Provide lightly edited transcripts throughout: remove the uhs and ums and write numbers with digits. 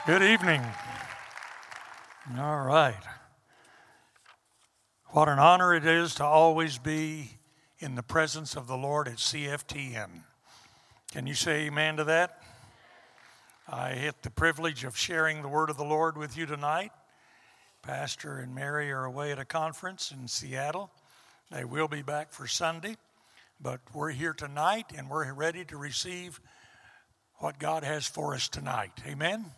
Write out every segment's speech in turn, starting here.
Good evening. All right. What an honor it is to always be in the presence of the Lord at CFTN. Can you say amen to that? I get the privilege of sharing the word of the Lord with you tonight. Pastor and Mary are away at a conference in Seattle. They will be back for Sunday, but we're here tonight and we're ready to receive what God has for us tonight. Amen?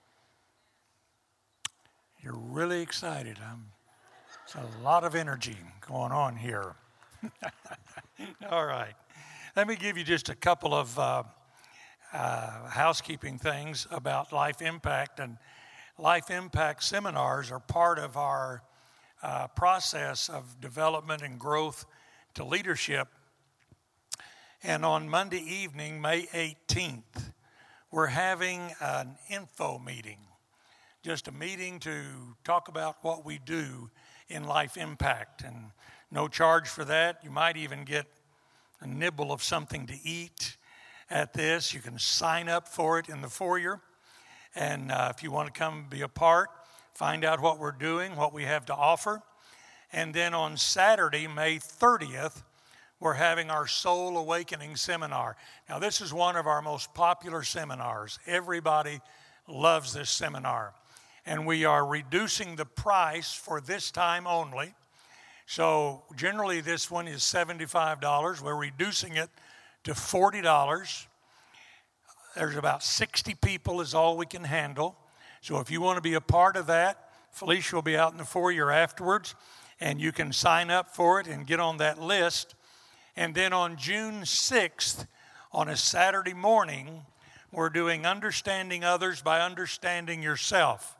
You're really excited. There's a lot of energy going on here. All right. Let me give you just a couple of housekeeping things about Life Impact. And Life Impact seminars are part of our process of development and growth to leadership. And on Monday evening, May 18th, we're having an info meeting. Just a meeting to talk about what we do in Life Impact, and no charge for that. You might even get a nibble of something to eat at this. You can sign up for it in the foyer, and if you want to come be a part, find out what we're doing, what we have to offer. And then on Saturday, May 30th, we're having our Soul Awakening Seminar. Now, this is one of our most popular seminars. Everybody loves this seminar. And we are reducing the price for this time only. So generally this one is $75. We're reducing it to $40. There's about 60 people is all we can handle. So if you want to be a part of that, Felicia will be out in the foyer afterwards, and you can sign up for it and get on that list. And then on June 6th, on a Saturday morning, we're doing Understanding Others by Understanding Yourself.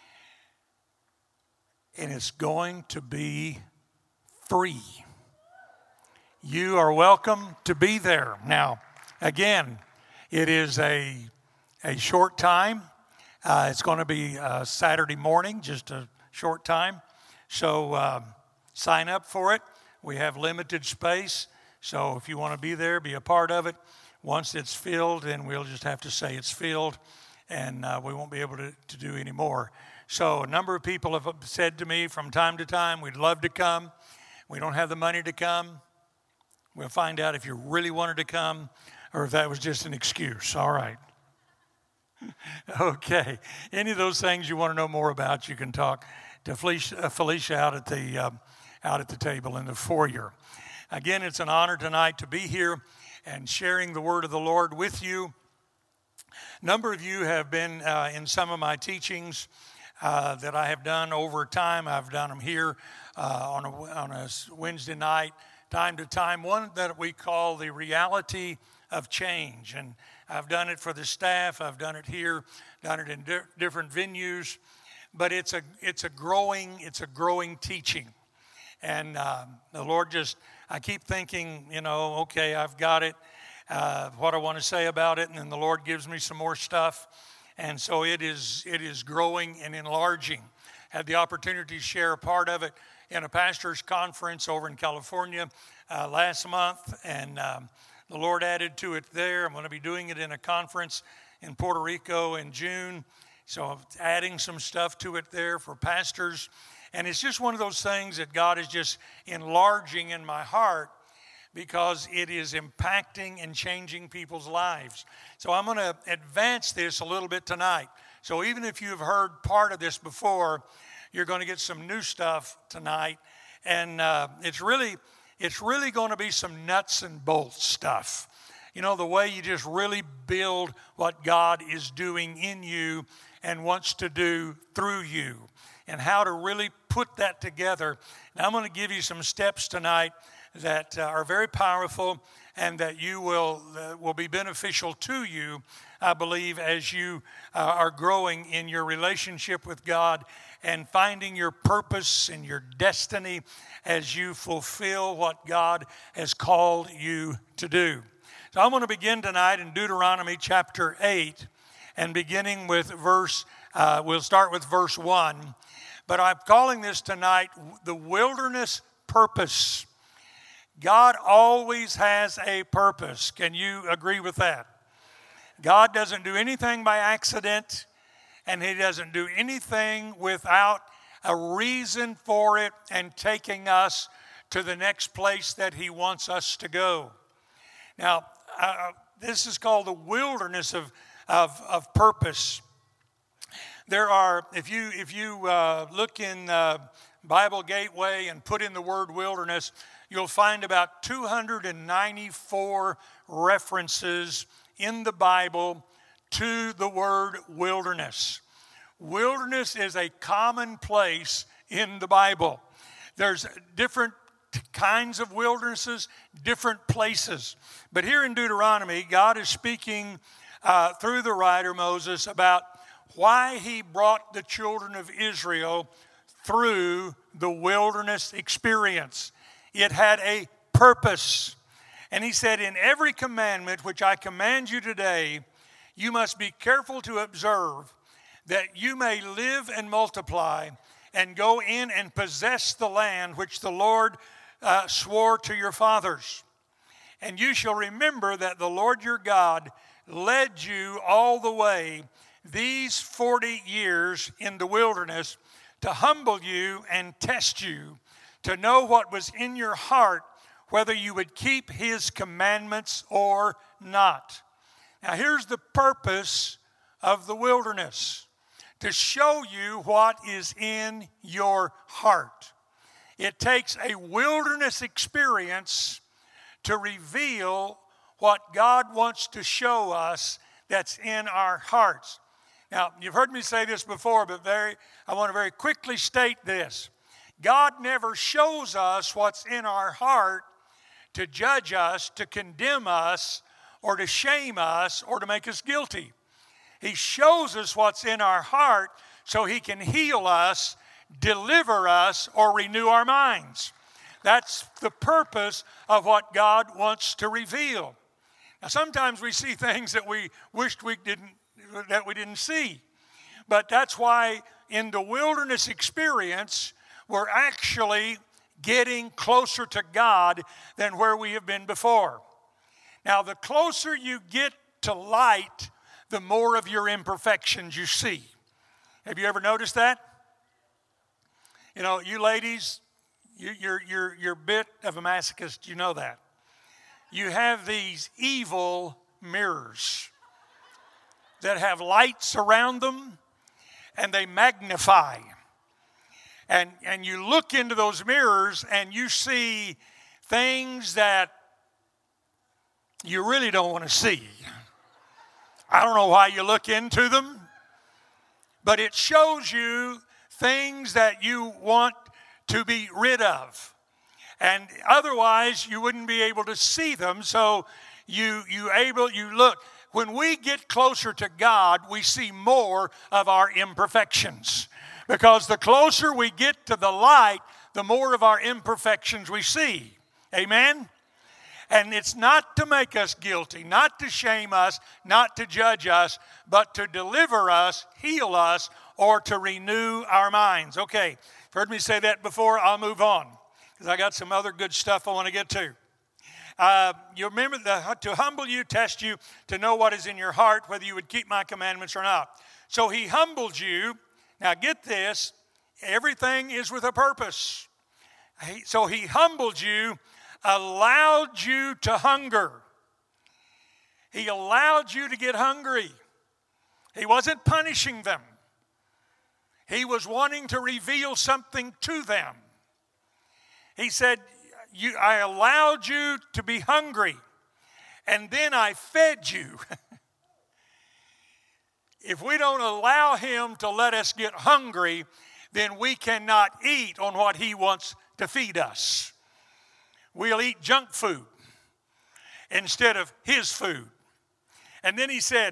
And it's going to be free. You are welcome to be there. Now, again, it is a short time. It's going to be Saturday morning, just a short time. So sign up for it. We have limited space. So if you want to be there, be a part of it. Once it's filled, then we'll just have to say it's filled, and we won't be able to do any more. So a number of people have said to me from time to time, we'd love to come. We don't have the money to come. We'll find out if you really wanted to come or if that was just an excuse. All right. Okay. Any of those things you want to know more about, you can talk to Felicia out at the table in the foyer. Again, it's an honor tonight to be here and sharing the word of the Lord with you. A number of you have been in some of my teachings that I have done over time. I've done them here on a Wednesday night, time to time. One that we call the reality of change. And I've done it for the staff. I've done it here, done it in different venues. But it's a growing teaching. And the Lord I keep thinking, okay, I've got it, what I want to say about it. And then the Lord gives me some more stuff. And so it is growing and enlarging. Had the opportunity to share a part of it in a pastor's conference over in California last month, and the Lord added to it there. I'm going to be doing it in a conference in Puerto Rico in June, so I'm adding some stuff to it there for pastors. And it's just one of those things that God is just enlarging in my heart, because it is impacting and changing people's lives. So I'm going to advance this a little bit tonight. So even if you've heard part of this before, you're going to get some new stuff tonight. And it's really going to be some nuts and bolts stuff. The way you just really build what God is doing in you and wants to do through you, and how to really put that together. And I'm going to give you some steps tonight that are very powerful and that you will be beneficial to you, I believe, as you are growing in your relationship with God and finding your purpose and your destiny as you fulfill what God has called you to do. So I'm going to begin tonight in Deuteronomy chapter 8, and beginning with we'll start with verse 1. But I'm calling this tonight the wilderness purpose. God always has a purpose. Can you agree with that? God doesn't do anything by accident. and He doesn't do anything without a reason for it and taking us to the next place that He wants us to go. Now, this is called the wilderness of purpose. There are, if you look in Bible Gateway and put in the word wilderness, you'll find about 294 references in the Bible to the word wilderness. Wilderness is a common place in the Bible. There's different kinds of wildernesses, different places. But here in Deuteronomy, God is speaking through the writer Moses about why He brought the children of Israel through the wilderness experience. It had a purpose. And He said, in every commandment which I command you today, you must be careful to observe, that you may live and multiply and go in and possess the land which the Lord swore to your fathers. And you shall remember that the Lord your God led you all the way these 40 years in the wilderness to humble you and test you, to know what was in your heart, whether you would keep His commandments or not. Now here's the purpose of the wilderness: to show you what is in your heart. It takes a wilderness experience to reveal what God wants to show us that's in our hearts. Now, you've heard me say this before, but I want to very quickly state this. God never shows us what's in our heart to judge us, to condemn us, or to shame us, or to make us guilty. He shows us what's in our heart so He can heal us, deliver us, or renew our minds. That's the purpose of what God wants to reveal. Now, sometimes we see things that we wished we didn't see. But that's why in the wilderness experience, we're actually getting closer to God than where we have been before. Now, the closer you get to light, the more of your imperfections you see. Have you ever noticed that? You know, you ladies, you're a bit of a masochist, you know that. You have these evil mirrors that have lights around them, and they magnify. And you look into those mirrors and you see things that you really don't want to see. I don't know why you look into them, but it shows you things that you want to be rid of. And otherwise you wouldn't be able to see them, so you look. When we get closer to God, we see more of our imperfections. Because the closer we get to the light, the more of our imperfections we see. Amen? And it's not to make us guilty, not to shame us, not to judge us, but to deliver us, heal us, or to renew our minds. Okay, you've heard me say that before. I'll move on, because I got some other good stuff I want to get to. You remember to humble you, test you, to know what is in your heart, whether you would keep my commandments or not. So He humbled you. Now get this, everything is with a purpose. So He humbled you, allowed you to hunger. He allowed you to get hungry. He wasn't punishing them. He was wanting to reveal something to them. He said, I allowed you to be hungry, and then I fed you. If we don't allow Him to let us get hungry, then we cannot eat on what He wants to feed us. We'll eat junk food instead of His food. And then He said,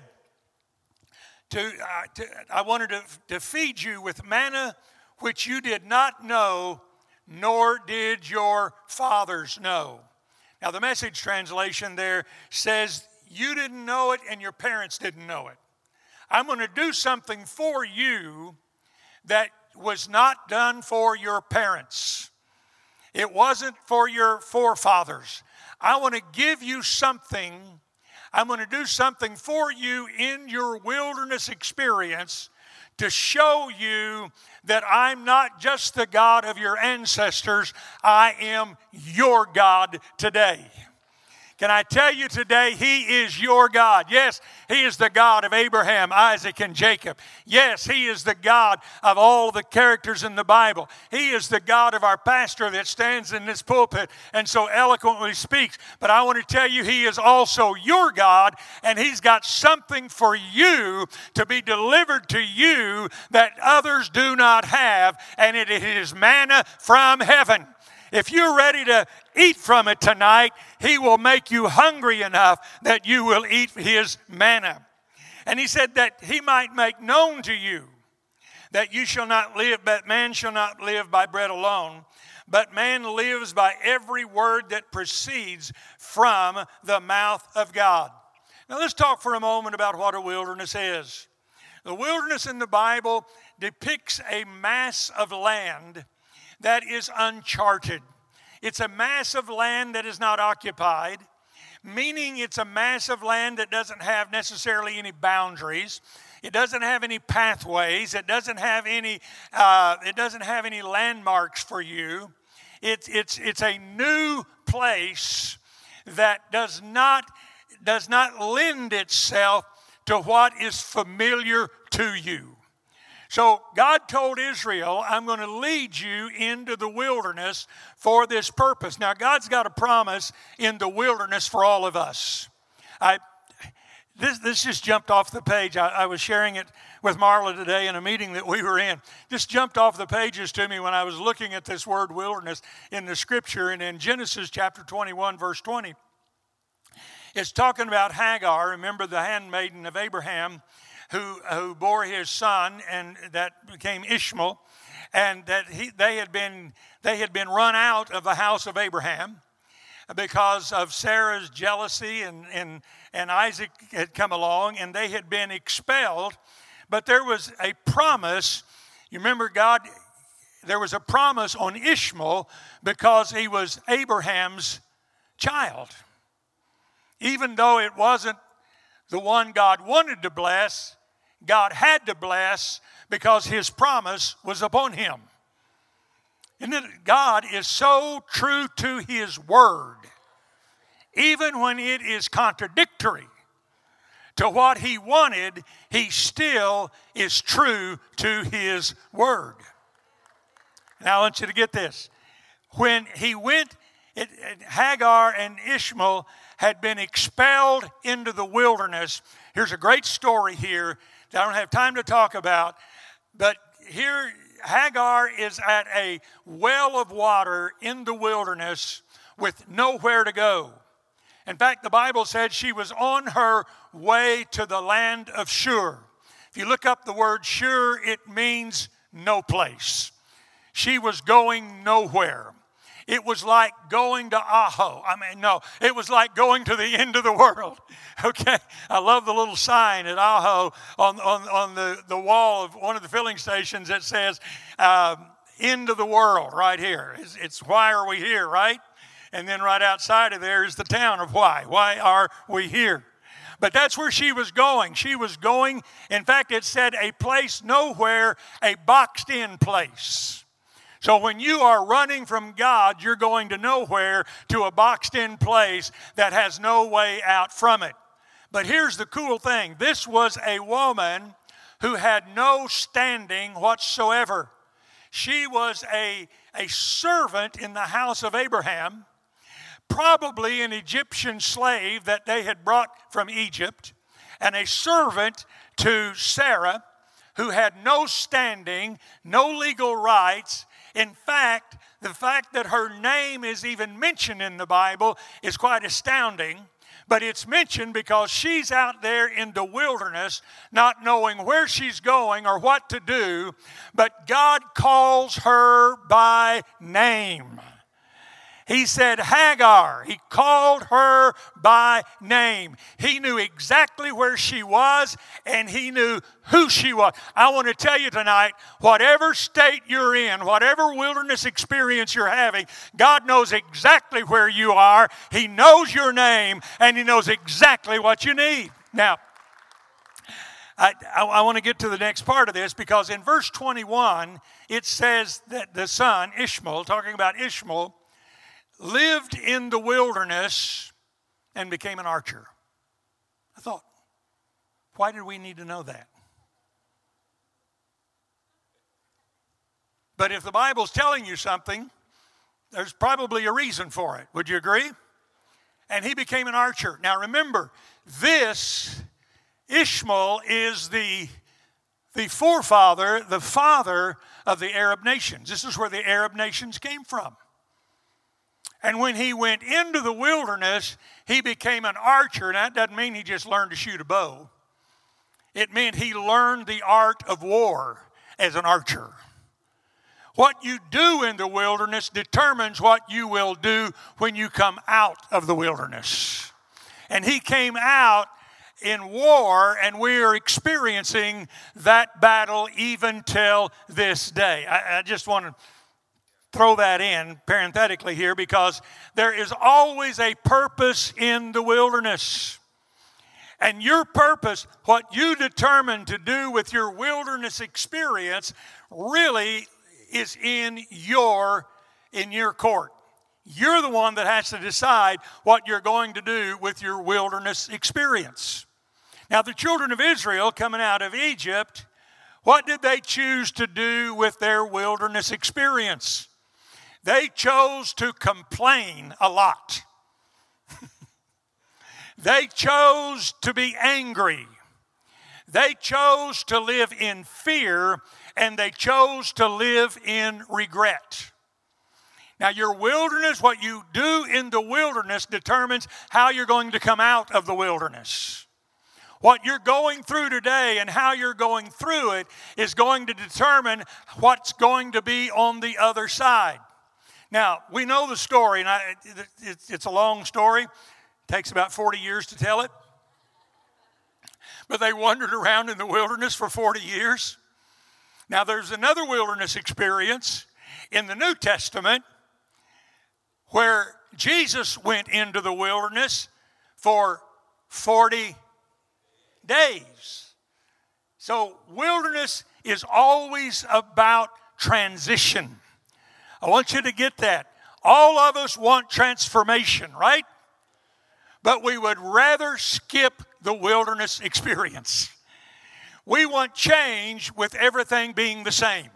I wanted to feed you with manna which you did not know, nor did your fathers know. Now the Message translation there says, you didn't know it and your parents didn't know it. I'm going to do something for you that was not done for your parents. It wasn't for your forefathers. I want to give you something. I'm going to do something for you in your wilderness experience to show you that I'm not just the God of your ancestors, I am your God today. Can I tell you today, He is your God. Yes, He is the God of Abraham, Isaac, and Jacob. Yes, He is the God of all the characters in the Bible. He is the God of our pastor that stands in this pulpit and so eloquently speaks. But I want to tell you, He is also your God, and He's got something for you to be delivered to you that others do not have, and it is manna from heaven. If you're ready to eat from it tonight, He will make you hungry enough that you will eat His manna. And He said that He might make known to you that you shall not live, but man shall not live by bread alone, but man lives by every word that proceeds from the mouth of God. Now let's talk for a moment about what a wilderness is. The wilderness in the Bible depicts a mass of land that is uncharted. It's a mass of land that is not occupied, meaning it's a mass of land that doesn't have necessarily any boundaries. It doesn't have any pathways. It doesn't have any landmarks for you. It's a new place that does not lend itself to what is familiar to you. So God told Israel, I'm going to lead you into the wilderness for this purpose. Now, God's got a promise in the wilderness for all of us. This just jumped off the page. I was sharing it with Marla today in a meeting that we were in. Just jumped off the pages to me when I was looking at this word wilderness in the Scripture. And in Genesis chapter 21, verse 20, it's talking about Hagar, remember the handmaiden of Abraham, who bore his son, and that became Ishmael, and that they had been run out of the house of Abraham because of Sarah's jealousy, and Isaac had come along, and they had been expelled. But there was a promise. You remember there was a promise on Ishmael because he was Abraham's child. Even though it wasn't the one God wanted to bless, God had to bless because His promise was upon him. And God is so true to His word, even when it is contradictory to what He wanted, He still is true to His word. Now I want you to get this. When he went, Hagar and Ishmael had been expelled into the wilderness. Here's a great story here that I don't have time to talk about, but here Hagar is at a well of water in the wilderness with nowhere to go. In fact, the Bible said she was on her way to the land of Shur. If you look up the word Shur, it means no place. She was going nowhere. It was like going to Aho. It was like going to the end of the world. Okay? I love the little sign at Aho on the wall of one of the filling stations that says, end of the world right here. It's why are we here, right? And then right outside of there is the town of why. Why are we here? But that's where she was going. She was going, in fact, it said a place nowhere, a boxed in place. So when you are running from God, you're going to nowhere, to a boxed-in place that has no way out from it. But here's the cool thing. This was a woman who had no standing whatsoever. She was a servant in the house of Abraham, probably an Egyptian slave that they had brought from Egypt, and a servant to Sarah, who had no standing, no legal rights. In fact, the fact that her name is even mentioned in the Bible is quite astounding. But it's mentioned because she's out there in the wilderness, not knowing where she's going or what to do. But God calls her by name. He said, Hagar. He called her by name. He knew exactly where she was, and He knew who she was. I want to tell you tonight, whatever state you're in, whatever wilderness experience you're having, God knows exactly where you are. He knows your name, and He knows exactly what you need. Now, I want to get to the next part of this, because in verse 21, it says that the son, Ishmael, talking about Ishmael, lived in the wilderness and became an archer. I thought, why did we need to know that? But if the Bible's telling you something, there's probably a reason for it. Would you agree? And he became an archer. Now remember, this Ishmael is the forefather, the father of the Arab nations. This is where the Arab nations came from. And when he went into the wilderness, he became an archer. And that doesn't mean he just learned to shoot a bow. It meant he learned the art of war as an archer. What you do in the wilderness determines what you will do when you come out of the wilderness. And he came out in war, and we are experiencing that battle even till this day. I just want to throw that in parenthetically here, because there is always a purpose in the wilderness. And your purpose, what you determine to do with your wilderness experience, really is in your court. You're the one that has to decide what you're going to do with your wilderness experience. Now, the children of Israel coming out of Egypt, what did they choose to do with their wilderness experience? They chose to complain a lot. They chose to be angry. They chose to live in fear, and they chose to live in regret. Now, your wilderness, what you do in the wilderness, determines how you're going to come out of the wilderness. What you're going through today and how you're going through it is going to determine what's going to be on the other side. Now, we know the story, and it's a long story. It takes about 40 years to tell it. But they wandered around in the wilderness for 40 years. Now, there's another wilderness experience in the New Testament where Jesus went into the wilderness for 40 days. So, wilderness is always about transition. I want you to get that. All of us want transformation, right? But we would rather skip the wilderness experience. We want change with everything being the same.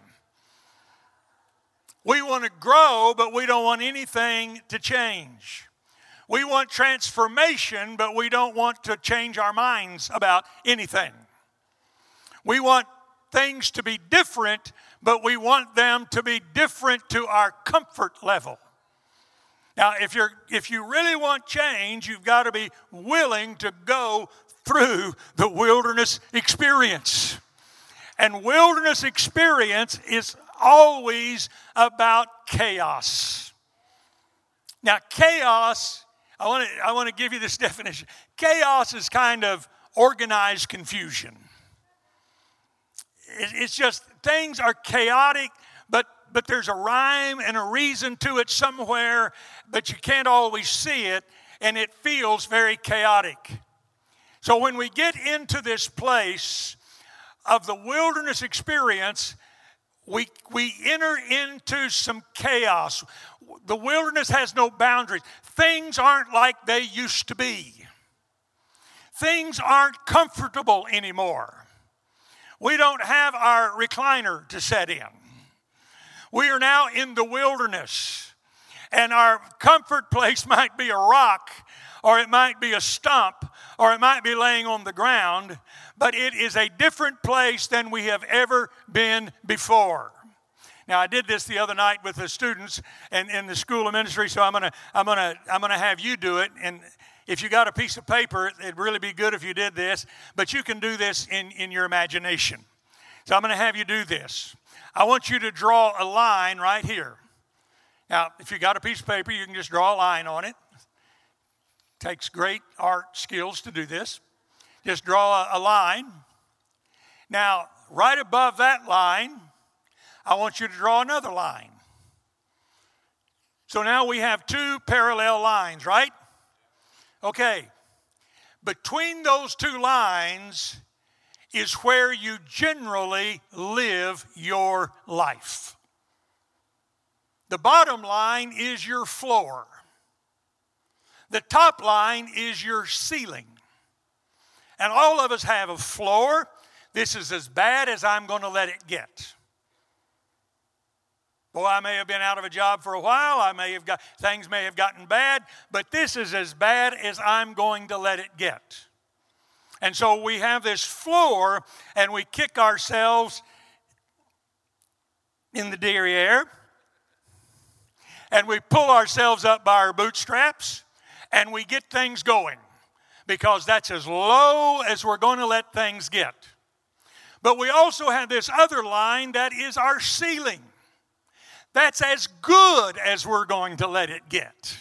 We want to grow, but we don't want anything to change. We want transformation, but we don't want to change our minds about anything. We want things to be different, but we want them to be different to our comfort level. Now, if you really want change, you've got to be willing to go through the wilderness experience. And wilderness experience is always about chaos. Now, chaos, I want to give you this definition. Chaos is kind of organized confusion. It's just things are chaotic, but there's a rhyme and a reason to it somewhere, but you can't always see it, and it feels very chaotic. So when we get into this place of the wilderness experience, we enter into some chaos. The wilderness has no boundaries. Things aren't like they used to be. Things aren't comfortable anymore. We don't have our recliner to set in. We are now in the wilderness, and our comfort place might be a rock, or it might be a stump, or it might be laying on the ground, but it is a different place than we have ever been before. Now, I did this the other night with the students in the School of Ministry, so I'm gonna have you do it. And if you got a piece of paper, it'd really be good if you did this, but you can do this in your imagination. So I'm gonna have you do this. I want you to draw a line right here. Now, if you got a piece of paper, you can just draw a line on it. Takes great art skills to do this. Just draw a line. Now, right above that line, I want you to draw another line. So now we have two parallel lines, right? Okay. Between those two lines is where you generally live your life. The bottom line is your floor. The top line is your ceiling. And all of us have a floor. This is as bad as I'm going to let it get. Boy, I may have been out of a job for a while. Things may have gotten bad, but this is as bad as I'm going to let it get. And so we have this floor, and we kick ourselves in the derriere, and we pull ourselves up by our bootstraps, and we get things going, because that's as low as we're going to let things get. But we also have this other line that is our ceiling. That's as good as we're going to let it get.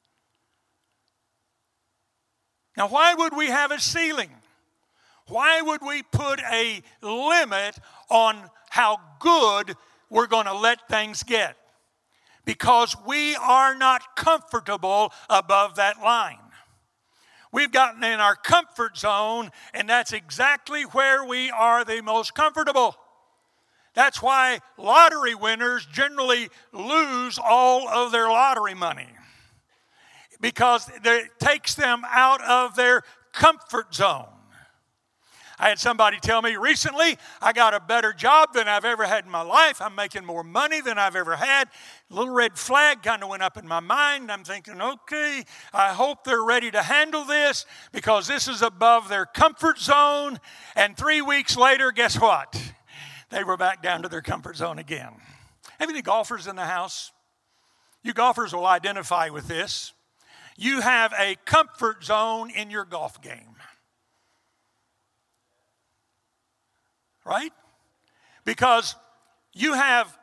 Now, why would we have a ceiling? Why would we put a limit on how good we're going to let things get? Because we are not comfortable above that line. We've gotten in our comfort zone, and that's exactly where we are the most comfortable. That's why lottery winners generally lose all of their lottery money, because it takes them out of their comfort zone. I had somebody tell me recently, I got a better job than I've ever had in my life. I'm making more money than I've ever had. A little red flag kind of went up in my mind. I'm thinking, okay, I hope they're ready to handle this, because this is above their comfort zone. And 3 weeks later, guess what? They were back down to their comfort zone again. Have any golfers in the house? You golfers will identify with this. You have a comfort zone in your golf game. Right? Because you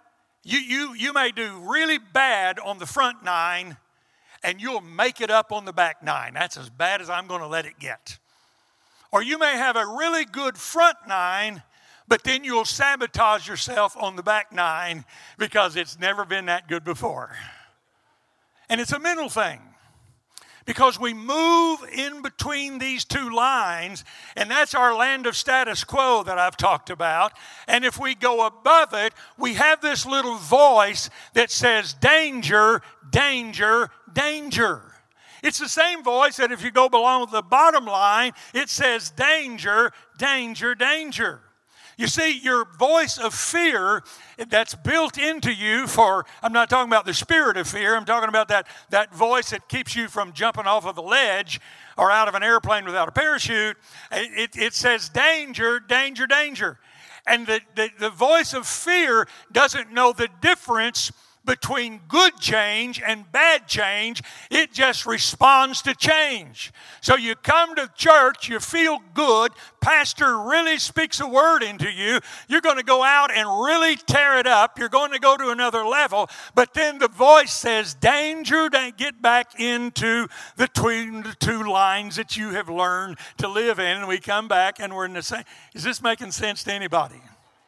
may do really bad on the front nine, and you'll make it up on the back nine. That's as bad as I'm going to let it get. Or you may have a really good front nine, but then you'll sabotage yourself on the back nine because it's never been that good before. And it's a mental thing, because we move in between these two lines, and that's our land of status quo that I've talked about. And if we go above it, we have this little voice that says, danger, danger, danger. It's the same voice that if you go below the bottom line, it says danger, danger, danger. You see, your voice of fear that's built into you I'm not talking about the spirit of fear, I'm talking about that voice that keeps you from jumping off of a ledge or out of an airplane without a parachute. It says danger, danger, danger. And the voice of fear doesn't know the difference between good change and bad change. It just responds to change. So you come to church, you feel good, pastor really speaks a word into you, you're going to go out and really tear it up, you're going to go to another level, but then the voice says, danger, get back into between the two lines that you have learned to live in. And we come back and we're in the same. Is this making sense to anybody?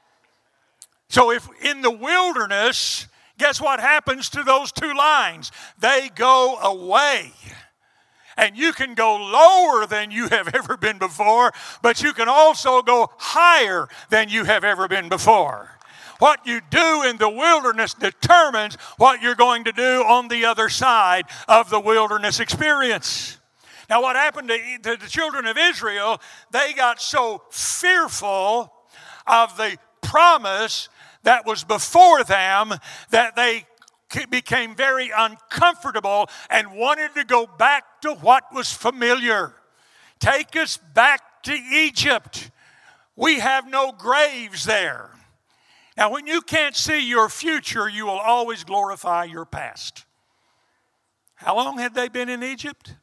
So if in the wilderness, guess what happens to those two lines? They go away. And you can go lower than you have ever been before, but you can also go higher than you have ever been before. What you do in the wilderness determines what you're going to do on the other side of the wilderness experience. Now, what happened to the children of Israel, they got so fearful of the promise that was before them that they became very uncomfortable and wanted to go back to what was familiar. Take us back to Egypt. We have no graves there. Now, when you can't see your future, you will always glorify your past. How long had they been in Egypt?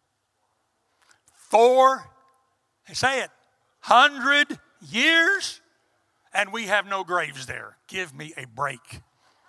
400 years? And we have no graves there. Give me a break.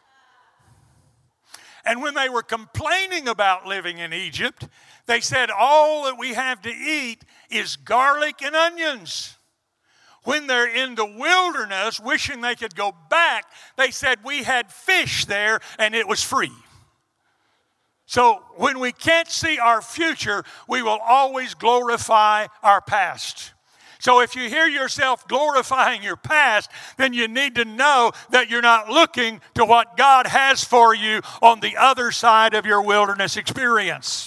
And when they were complaining about living in Egypt, they said all that we have to eat is garlic and onions. When they're in the wilderness, wishing they could go back, they said we had fish there and it was free. So when we can't see our future, we will always glorify our past. So if you hear yourself glorifying your past, then you need to know that you're not looking to what God has for you on the other side of your wilderness experience.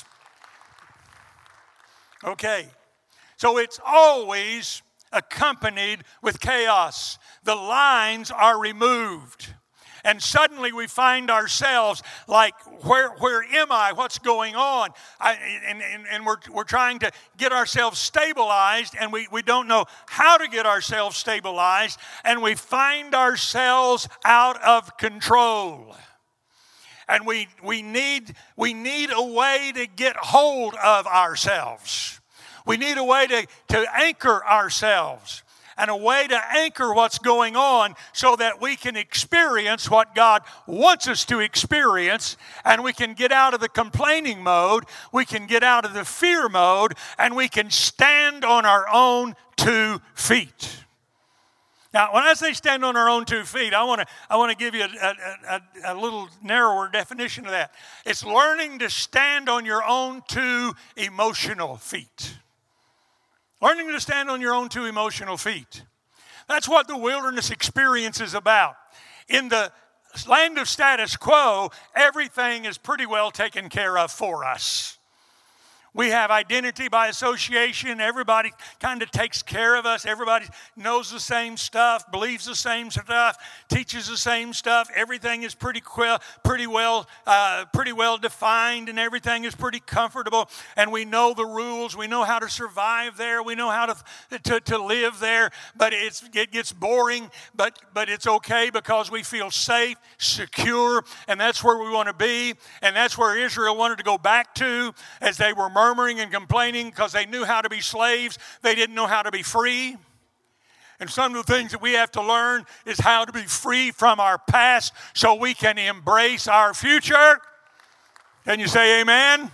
Okay, so it's always accompanied with chaos. The lines are removed. And suddenly we find ourselves like, where am I? What's going on? And we're trying to get ourselves stabilized, and we don't know how to get ourselves stabilized, and we find ourselves out of control. And we need a way to get hold of ourselves. We need a way to anchor ourselves. And a way to anchor what's going on so that we can experience what God wants us to experience, and we can get out of the complaining mode, we can get out of the fear mode, and we can stand on our own 2 feet. Now, when I say stand on our own 2 feet, I want to give you a little narrower definition of that. It's learning to stand on your own 2 emotional feet. Learning to stand on your own 2 emotional feet. That's what the wilderness experience is about. In the land of status quo, everything is pretty well taken care of for us. We have identity by association. Everybody kind of takes care of us. Everybody knows the same stuff, believes the same stuff, teaches the same stuff. Everything is pretty well defined, and everything is pretty comfortable. And we know the rules. We know how to survive there. We know how to live there. But it gets boring. But it's okay because we feel safe, secure, and that's where we want to be. And that's where Israel wanted to go back to as they were murmuring and complaining because they knew how to be slaves. They didn't know how to be free. And some of the things that we have to learn is how to be free from our past so we can embrace our future. Can you say amen?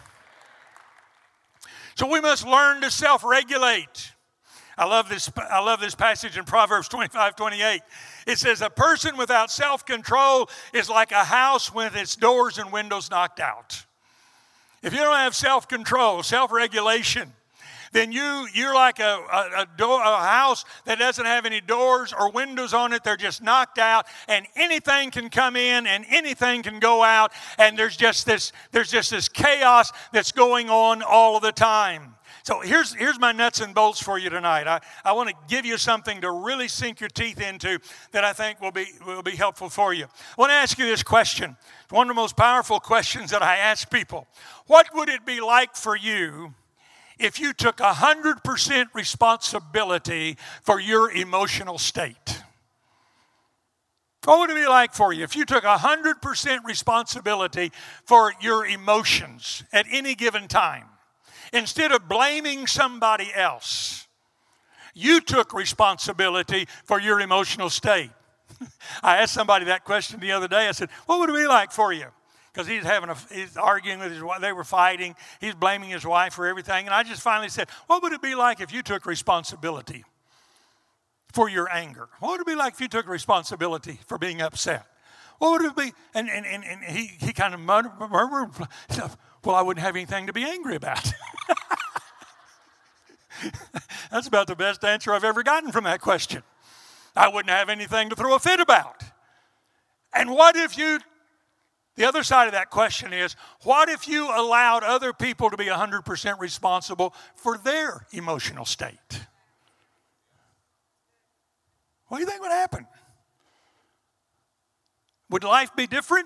So we must learn to self-regulate. I love this passage in Proverbs 25:28. It says, a person without self-control is like a house with its doors and windows knocked out. If you don't have self-control, self-regulation, then you're like a house that doesn't have any doors or windows on it. They're just knocked out, and anything can come in and anything can go out, and there's just this chaos that's going on all of the time. So here's my nuts and bolts for you tonight. I want to give you something to really sink your teeth into that I think will be helpful for you. I want to ask you this question. It's one of the most powerful questions that I ask people. What would it be like for you if you took 100% responsibility for your emotional state? What would it be like for you if you took 100% responsibility for your emotions at any given time? Instead of blaming somebody else, you took responsibility for your emotional state. I asked somebody that question the other day. I said, what would it be like for you? Because he's arguing with his wife. They were fighting. He's blaming his wife for everything. And I just finally said, what would it be like if you took responsibility for your anger? What would it be like if you took responsibility for being upset? What would it be? And he kind of murmured, well, I wouldn't have anything to be angry about. That's about the best answer I've ever gotten from that question. I wouldn't have anything to throw a fit about. And what if the other side of that question is, what if you allowed other people to be 100% responsible for their emotional state? What do you think would happen? Would life be different?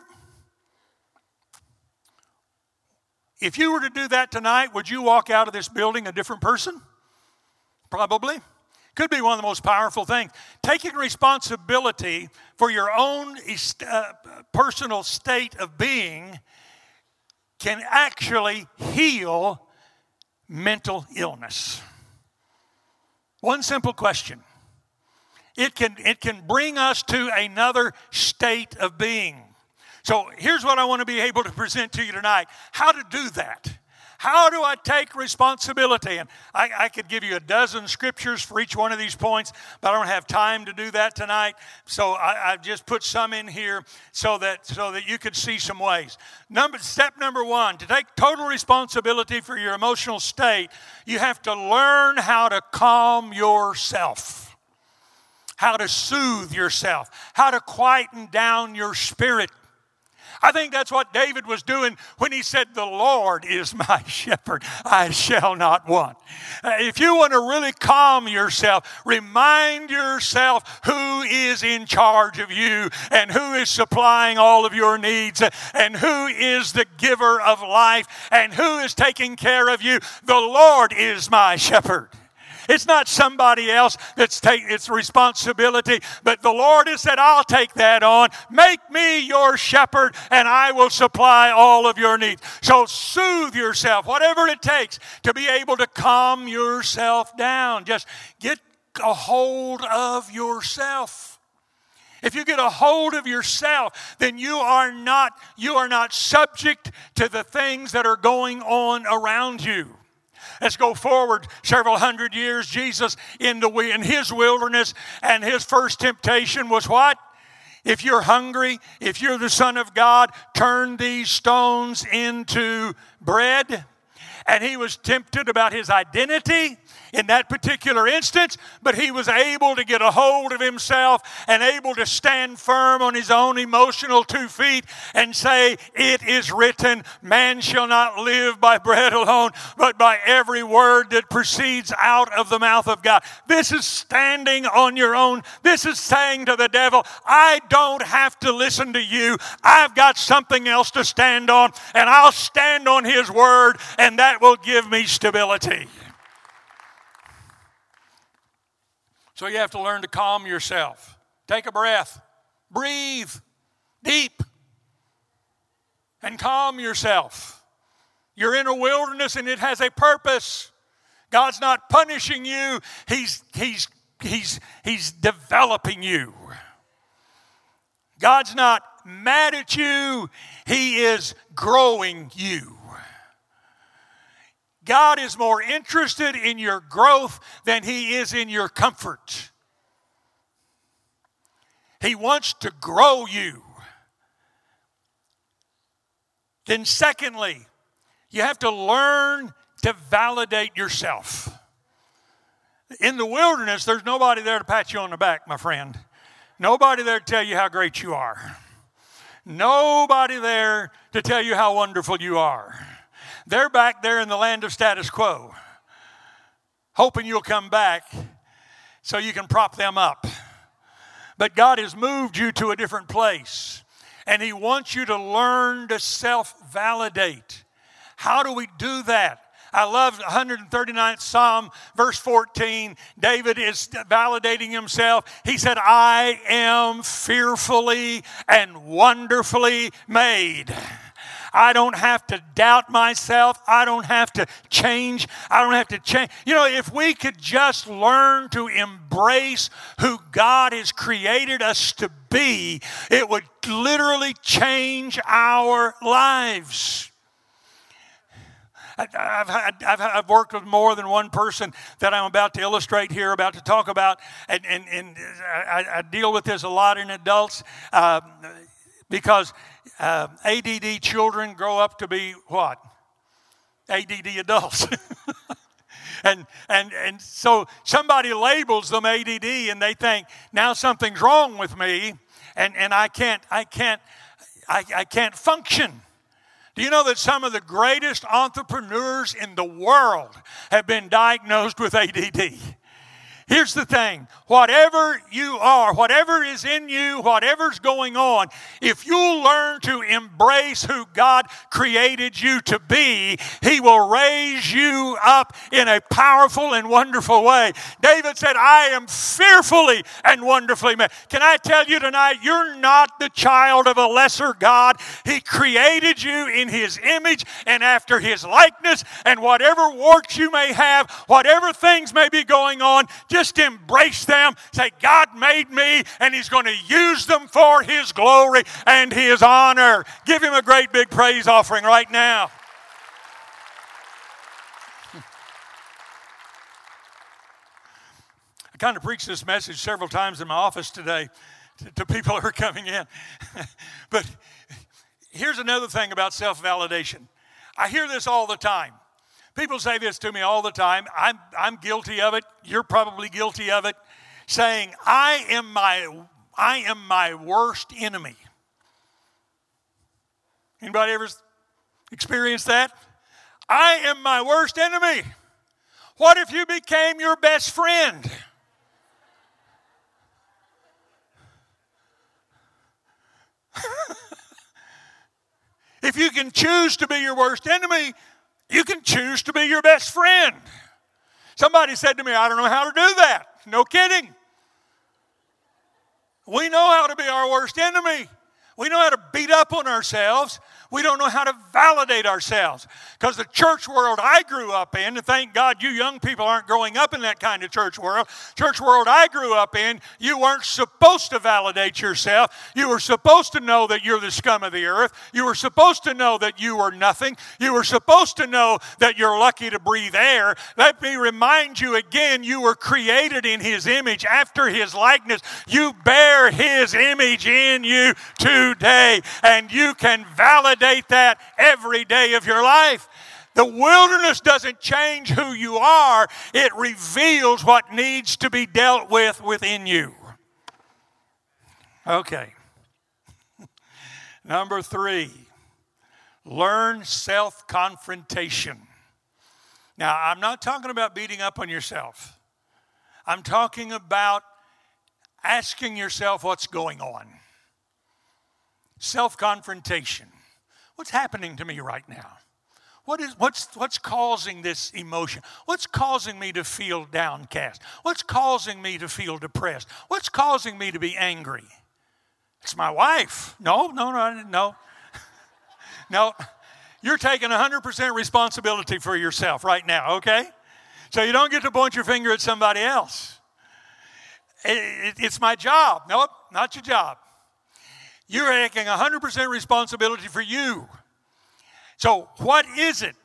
If you were to do that tonight, would you walk out of this building a different person? Probably. Could be one of the most powerful things. Taking responsibility for your own personal state of being can actually heal mental illness. One simple question. It can bring us to another state of being. So here's what I want to be able to present to you tonight. How to do that. How do I take responsibility? And I could give you a dozen scriptures for each one of these points, but I don't have time to do that tonight. So I've just put some in here so that you could see some ways. Step number one, to take total responsibility for your emotional state, you have to learn how to calm yourself, how to soothe yourself, how to quieten down your spirit. I think that's what David was doing when he said, the Lord is my shepherd, I shall not want. If you want to really calm yourself, remind yourself who is in charge of you and who is supplying all of your needs and who is the giver of life and who is taking care of you. The Lord is my shepherd. It's not somebody else that's taking its responsibility, but the Lord has said, I'll take that on. Make me your shepherd, and I will supply all of your needs. So soothe yourself, whatever it takes to be able to calm yourself down. Just get a hold of yourself. If you get a hold of yourself, then you are not subject to the things that are going on around you. Let's go forward several hundred years. Jesus in his wilderness, and his first temptation was what? If you're hungry, if you're the Son of God, turn these stones into bread. And he was tempted about his identity in that particular instance, but he was able to get a hold of himself and able to stand firm on his own emotional 2 feet and say, it is written, man shall not live by bread alone, but by every word that proceeds out of the mouth of God. This is standing on your own. This is saying to the devil, I don't have to listen to you. I've got something else to stand on, and I'll stand on his word, and that will give me stability. So you have to learn to calm yourself. Take a breath. Breathe deep. And calm yourself. You're in a wilderness and it has a purpose. God's not punishing you. He's developing you. God's not mad at you. He is growing you. God is more interested in your growth than he is in your comfort. He wants to grow you. Then secondly, you have to learn to validate yourself. In the wilderness, there's nobody there to pat you on the back, my friend. Nobody there to tell you how great you are. Nobody there to tell you how wonderful you are. They're back there in the land of status quo, hoping you'll come back so you can prop them up. But God has moved you to a different place, and he wants you to learn to self-validate. How do we do that? I love 139th Psalm, verse 14. David is validating himself. He said, I am fearfully and wonderfully made. I don't have to doubt myself. I don't have to change. You know, if we could just learn to embrace who God has created us to be, it would literally change our lives. I've worked with more than one person that I'm about to illustrate here, about to talk about, and I deal with this a lot in adults because ADD children grow up to be what? ADD adults. And so somebody labels them ADD and they think, now something's wrong with me and I can't function. Do you know that some of the greatest entrepreneurs in the world have been diagnosed with ADD? Here's the thing. Whatever you are, whatever is in you, whatever's going on, if you learn to embrace who God created you to be, he will raise you up in a powerful and wonderful way. David said, I am fearfully and wonderfully made. Can I tell you tonight, you're not the child of a lesser God. He created you in his image and after his likeness, and whatever warts you may have, whatever things may be going on, just embrace them. Say, God made me, and he's going to use them for his glory and his honor. Give him a great big praise offering right now. I kind of preached this message several times in my office today to people who are coming in. But here's another thing about self-validation. I hear this all the time. People say this to me all the time. I'm guilty of it. You're probably guilty of it. Saying, I am my worst enemy. Anybody ever experienced that? I am my worst enemy. What if you became your best friend? If you can choose to be your worst enemy, you can choose to be your best friend. Somebody said to me, I don't know how to do that. No kidding. We know how to be our worst enemy. We know how to beat up on ourselves. We don't know how to validate ourselves. Because the church world I grew up in, and thank God you young people aren't growing up in that kind of church world. Church world I grew up in, you weren't supposed to validate yourself. You were supposed to know that you're the scum of the earth. You were supposed to know that you were nothing. You were supposed to know that you're lucky to breathe air. Let me remind you again, you were created in His image, after His likeness. You bear His image in you today, and you can validate that every day of your life. The wilderness doesn't change who you are. It reveals what needs to be dealt with within you. Okay. Number 3, learn self-confrontation. Now, I'm not talking about beating up on yourself. I'm talking about asking yourself what's going on. Self-confrontation. What's happening to me right now? What's causing this emotion? What's causing me to feel downcast? What's causing me to feel depressed? What's causing me to be angry? It's my wife. No. No. You're taking 100% responsibility for yourself right now, okay? So you don't get to point your finger at somebody else. It's my job. Nope, not your job. You're taking 100% responsibility for you. So what is it?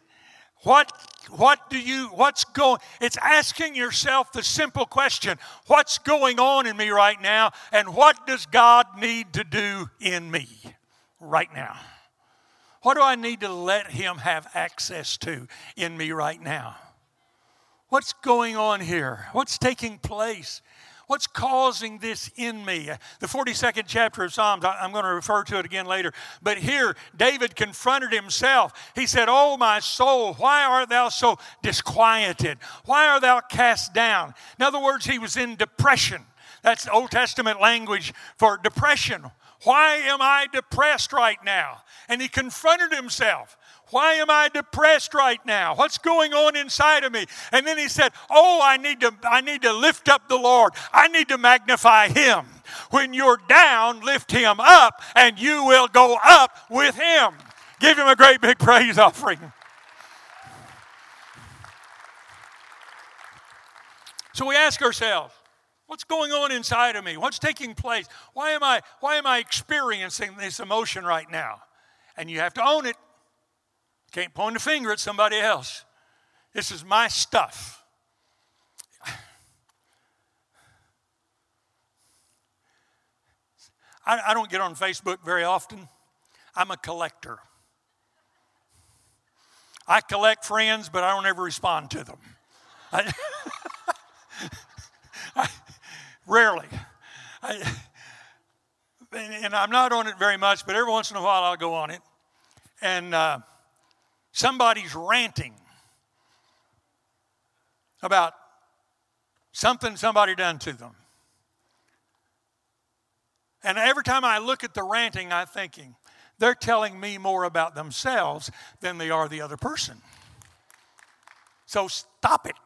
It's asking yourself the simple question, what's going on in me right now, and what does God need to do in me right now? What do I need to let Him have access to in me right now? What's going on here? What's taking place? What's causing this in me? The 42nd chapter of Psalms, I'm going to refer to it again later. But here, David confronted himself. He said, "Oh, my soul, why art thou so disquieted? Why art thou cast down?" In other words, he was in depression. That's Old Testament language for depression. Why am I depressed right now? And he confronted himself. Why am I depressed right now? What's going on inside of me? And then he said, oh, I need to lift up the Lord. I need to magnify Him. When you're down, lift Him up, and you will go up with Him. Give Him a great big praise offering. So we ask ourselves, what's going on inside of me? What's taking place? Why am I experiencing this emotion right now? And you have to own it. Can't point a finger at somebody else. This is my stuff. I don't get on Facebook very often. I'm a collector. I collect friends, but I don't ever respond to them. Rarely. And I'm not on it very much, but every once in a while I'll go on it. And somebody's ranting about something somebody done to them. And every time I look at the ranting, I'm thinking, they're telling me more about themselves than they are the other person. So stop it.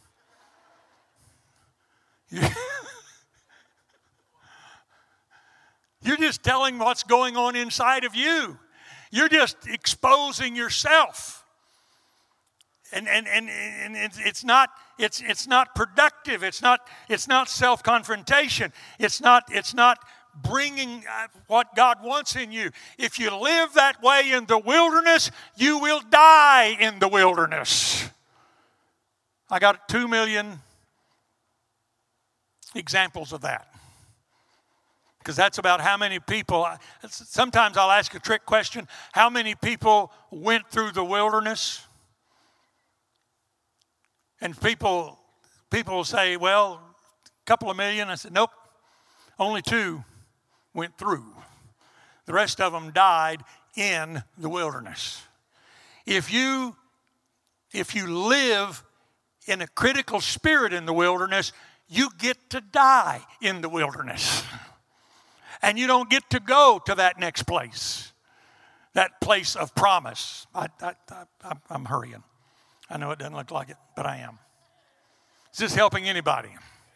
You're just telling what's going on inside of you. You're just exposing yourself. And it's not productive. It's not self-confrontation. It's not bringing what God wants in you. If you live that way in the wilderness, you will die in the wilderness. I got 2 million examples of that. Because that's about how many people, sometimes I'll ask a trick question, how many people went through the wilderness? And people will say, well, a couple of million. I said, nope, only 2 went through. The rest of them died in the wilderness. If you live in a critical spirit in the wilderness, you get to die in the wilderness. And you don't get to go to that next place, that place of promise. I'm hurrying. I know it doesn't look like it, but I am. Is this helping anybody?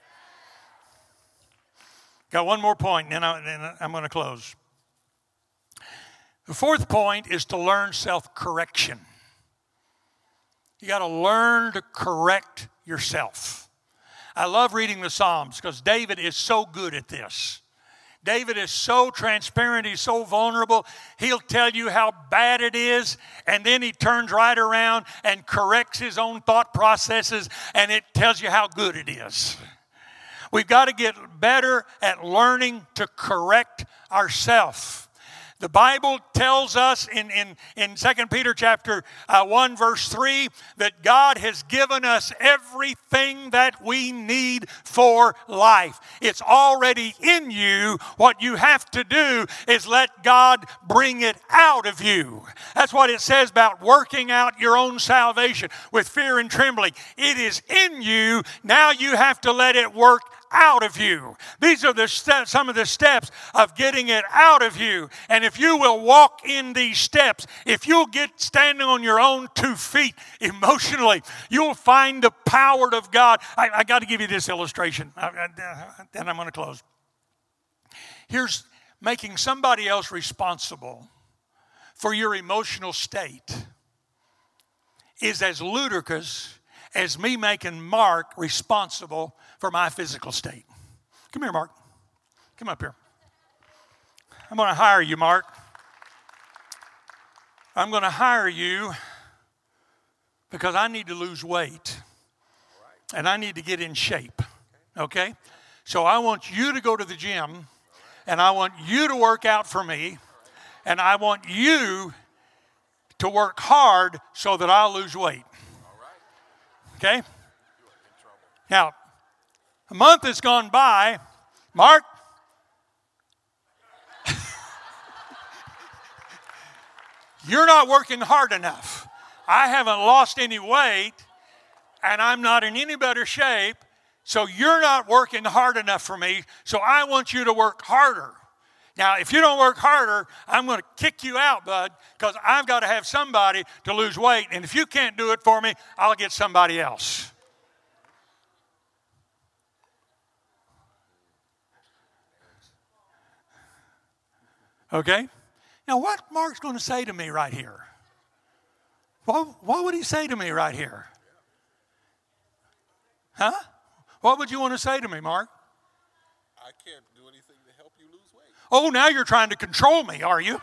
Got one more point, and then I'm going to close. The 4th point is to learn self-correction. You got to learn to correct yourself. I love reading the Psalms because David is so good at this. David is so transparent. He's so vulnerable. He'll tell you how bad it is, and then he turns right around and corrects his own thought processes, and it tells you how good it is. We've got to get better at learning to correct ourselves. The Bible tells us in 2 Peter chapter 1 verse 3 that God has given us everything that we need for life. It's already in you. What you have to do is let God bring it out of you. That's what it says about working out your own salvation with fear and trembling. It is in you. Now you have to let it work out of you. These are the steps, some of the steps of getting it out of you. And if you will walk in these steps, if you'll get standing on your own 2 feet emotionally, you'll find the power of God. I got to give you this illustration, and I'm going to close. Here's making somebody else responsible for your emotional state is as ludicrous as me making Mark responsible for my physical state. Come here, Mark. Come up here. I'm going to hire you, Mark. I'm going to hire you because I need to lose weight. And I need to get in shape. Okay? So I want you to go to the gym, and I want you to work out for me, and I want you to work hard so that I'll lose weight. Okay? Now, a month has gone by. Mark, you're not working hard enough. I haven't lost any weight, and I'm not in any better shape, so you're not working hard enough for me, so I want you to work harder. Now, if you don't work harder, I'm going to kick you out, bud, because I've got to have somebody to lose weight, and if you can't do it for me, I'll get somebody else. Okay? Now, what Mark's going to say to me right here? What would he say to me right here? Huh? What would you want to say to me, Mark? I can't do anything to help you lose weight. Oh, now you're trying to control me, are you?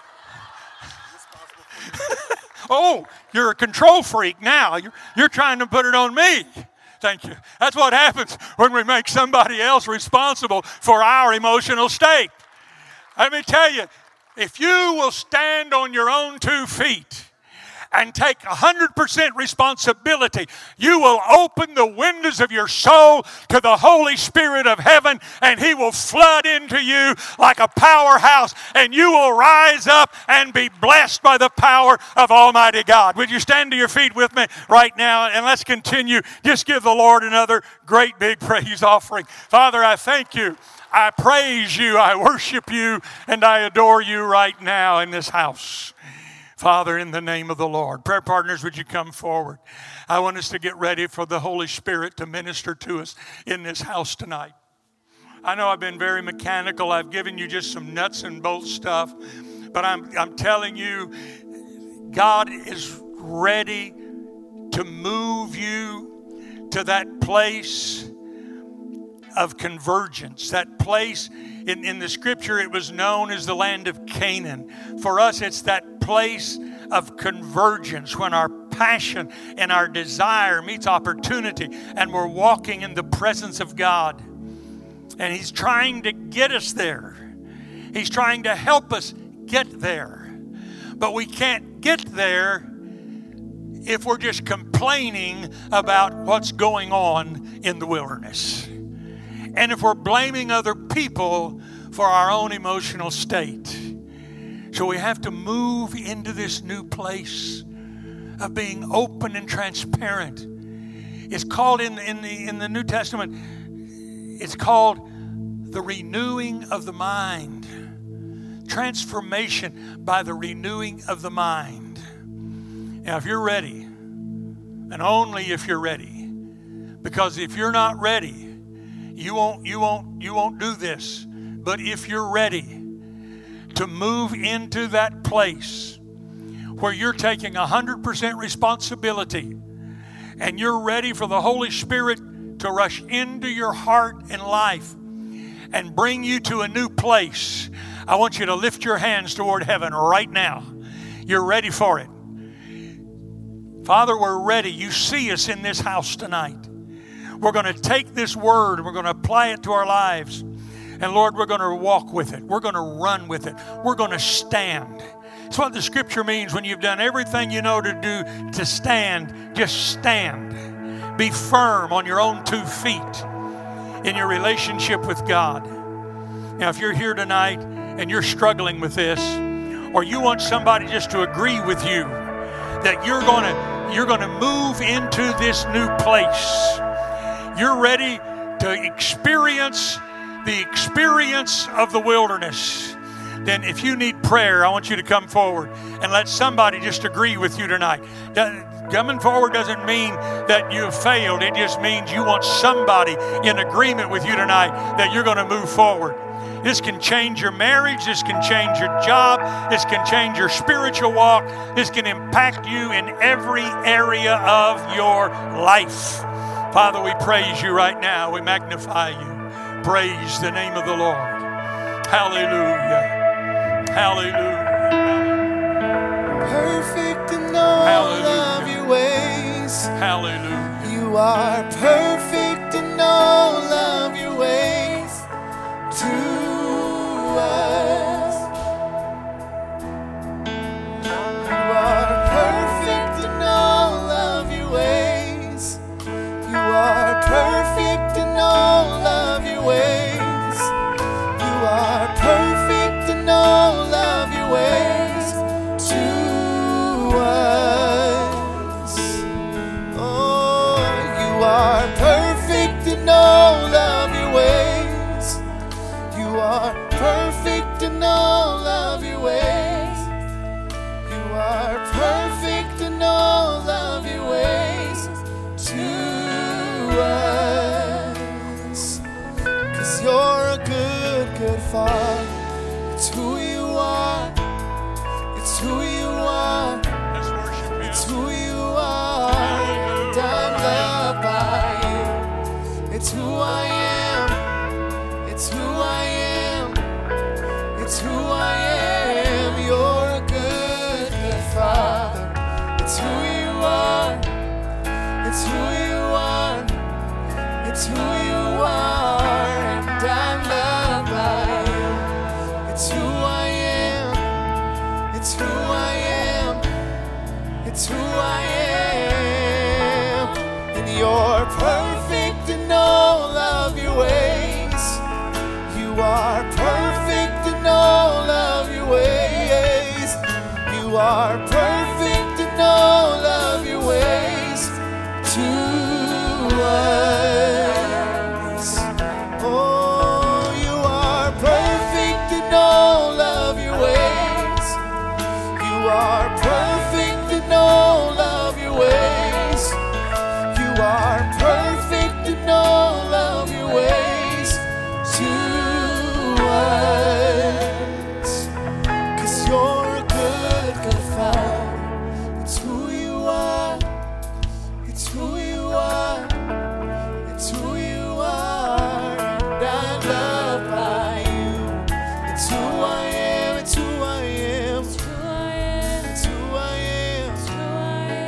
Oh, you're a control freak now. You're trying to put it on me. Thank you. That's what happens when we make somebody else responsible for our emotional state. Let me tell you, if you will stand on your own 2 feet and take 100% responsibility, you will open the windows of your soul to the Holy Spirit of heaven, and He will flood into you like a powerhouse, and you will rise up and be blessed by the power of Almighty God. Would you stand to your feet with me right now, and let's continue. Just give the Lord another great big praise offering. Father, I thank you. I praise you, I worship you, and I adore you right now in this house. Father, in the name of the Lord. Prayer partners, would you come forward? I want us to get ready for the Holy Spirit to minister to us in this house tonight. I know I've been very mechanical. I've given you just some nuts and bolts stuff. But I'm telling you, God is ready to move you to that place of convergence, that place in the scripture it was known as the land of Canaan. For us, it's that place of convergence when our passion and our desire meets opportunity and we're walking in the presence of God. And He's trying to get us there. He's trying to help us get there. But we can't get there if we're just complaining about what's going on in the wilderness. And if we're blaming other people for our own emotional state. So we have to move into this new place of being open and transparent. It's called in the New Testament, it's called the renewing of the mind. Transformation by the renewing of the mind. Now, if you're ready, and only if you're ready, because if you're not ready, you won't do this. But if you're ready to move into that place where you're taking 100% responsibility and you're ready for the Holy Spirit to rush into your heart and life and bring you to a new place, I want you to lift your hands toward heaven right now. You're ready for it. Father, we're ready. You see us in this house tonight. We're going to take this word and we're going to apply it to our lives. And Lord, we're going to walk with it. We're going to run with it. We're going to stand. It's what the scripture means when you've done everything you know to do to stand. Just stand. Be firm on your own 2 feet in your relationship with God. Now, if you're here tonight and you're struggling with this, or you want somebody just to agree with you that you're going to move into this new place, you're ready to experience the experience of the wilderness, then if you need prayer, I want you to come forward and let somebody just agree with you tonight. Coming forward doesn't mean that you've failed. It just means you want somebody in agreement with you tonight that you're going to move forward. This can change your marriage. This can change your job. This can change your spiritual walk. This can impact you in every area of your life. Father, we praise you right now. We magnify you. Praise the name of the Lord. Hallelujah. Hallelujah. Perfect in all of your ways. Hallelujah. You are perfect in all of your ways to us. You are perfect in all of your ways. You are perfect in all of your ways. You are perfect in all of your ways to us. Oh, you are perfect in all of your ways. You are perfect in all of your ways. You are perfect in all of your ways to us. 'Cause you're a good, good Father. It's who you are. It's who you are. Let's worship Him. It's who you are. And I'm loved by you. It's who I am. It's who I am. It's who I am. You're a good, good Father. It's who you are. It's who you are. It's who you are. And I'm loved by you. It's who I am. It's who I am. It's who I am. And you're perfect in all of your ways. You are perfect in all of your ways. You are perfect in all of your ways to us. Oh, you are perfect in all of your ways. You are perfect in all of your ways. You are perfect in all of your ways to us. 'Cause you're a good, good Father. It's who you are. It's who you are. It's who you are. And I'm loved by you. It's who I am. It's who I am. It's who I am. It's who I am.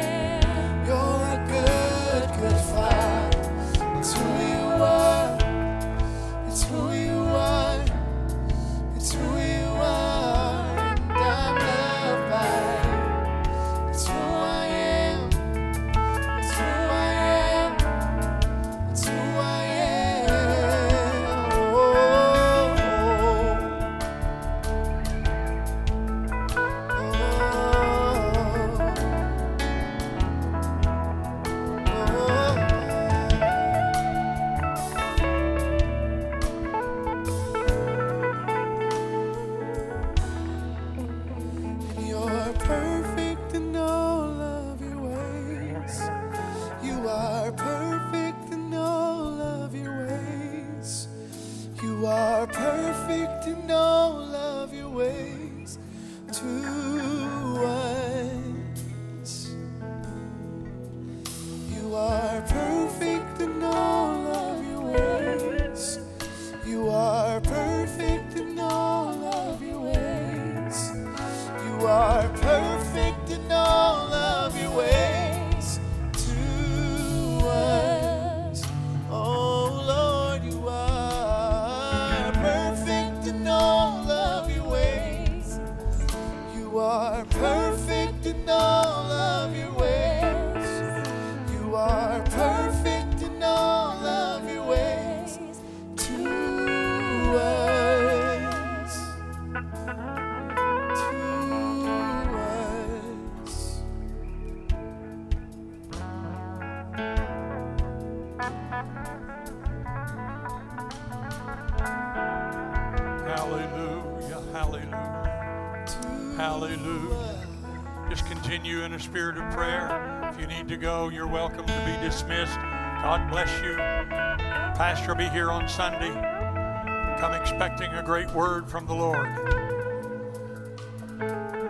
perfect in all of your ways to us. You are perfect in all of your ways. You are perfect in all of your ways. You are perfect in all of your ways to us. Oh Lord, you are perfect in all of your ways. You are perfect in all of your ways. You are perfect in all of your ways to us. To us. Hallelujah, hallelujah, hallelujah. Just continue in a spirit of prayer. If you need to go, you're welcome to be dismissed. God bless you. Pastor will be here on Sunday. Come expecting a great word from the Lord.